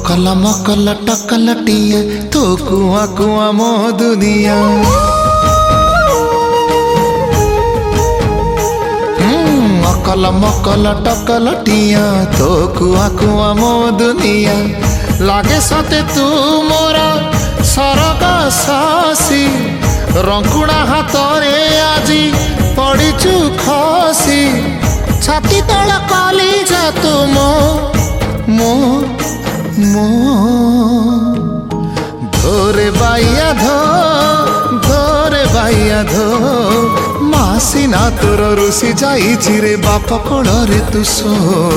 अकल मकल टकलटिया तो कुआ कुआ मो दुनिया। अकल मकल टकलटिया तो कुआ कुआ मो दुनिया। लागे सते तू मोरा सरग सासी रंकुणा हाथरे आजी पड़ीचु खसी। छाती तल कली जा तू मो मो मो धोरे बाइया धोरे बाइया धो मासी ना तोर रुसी जाइछि रे बाप कोଳରେ तू सो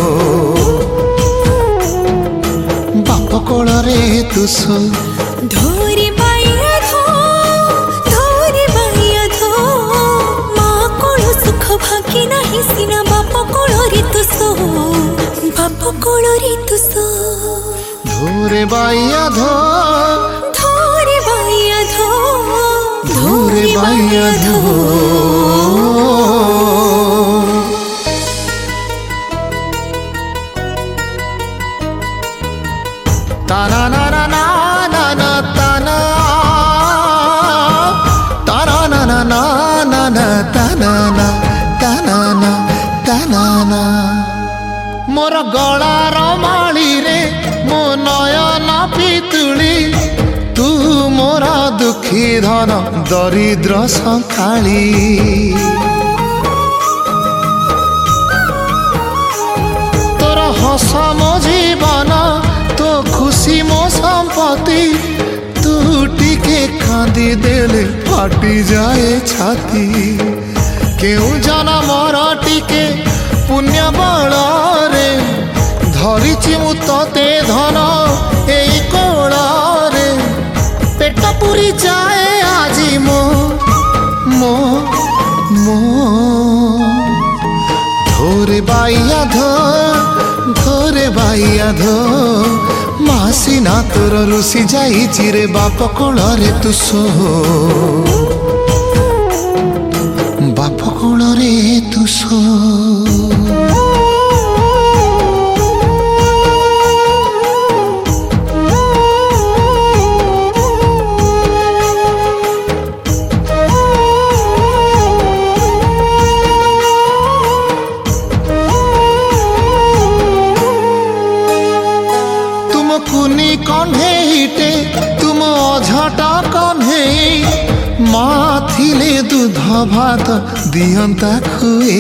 बाप कोଳରେ तू सो। धोरे बाइया धो माँ कोळ सुख भागी नाही सिना बाप कोଳରେ तू सो बाप कोଳରେ तू सो। धोरे बाइया धोरे बाइया धोरे बाइया धो। ताना ना ना ना ना ना ताना ताना ना ना ना ना ना ताना ना ताना ना ताना ना। मोर गलार माली रे मो नयन पितुली तू मोर दुखी धन दरिद्र संखाली। तोर हस मो जीवन तो खुशी मो संपत्ति तू टिके कांदी देले फाटी जाए छाती। केउ जनमर टिके पुण्य बल रे धरिछि मु तते धन एई कोळ रे। पेट पुरी जाए आजी मो मो मो धोरे बाइया धोरे बाइया धो मासी ना तोर रुसी जाइछि रे बाप कोଳରେ तू सो बाप कोଳରେ तू सो। कुनी कन्हेटे तुम अझटा कन्हे माँ थिले दूध भात दियंता खुए।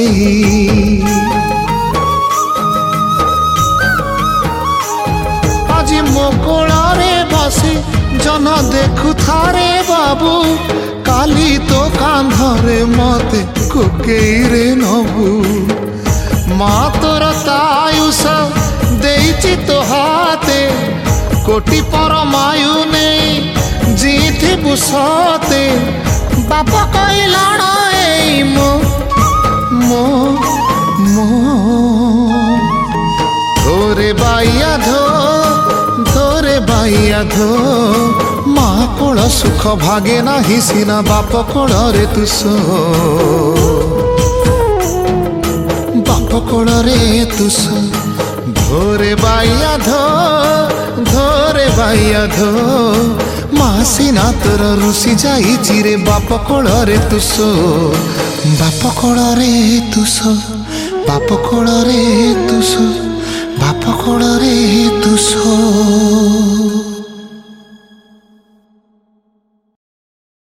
आज मो कोଳରେ बसी जन देखु थारे बाबू काली तो कांधरे मते कोकेई रे नबू। माँ तोर तायुष देइछि तो हाथे कोटि परमायु नहीं जीथि बुसते। बाप कहलाण ए मो मो मो धोरे बाइया धोरे बाइया धो माँ कोळ सुख भागे नाही सिना बाप कोଳରେ तू सो बाप कोଳରେ तू सो। धोरे बाइया धोरे बाइया धो मासी ना तोर रुसी जाइछि रे बाप कोଳରେ तू सो बाप कोଳରେ तू सो बाप कोଳରେ तू सो बाप कोଳରେ तू सो।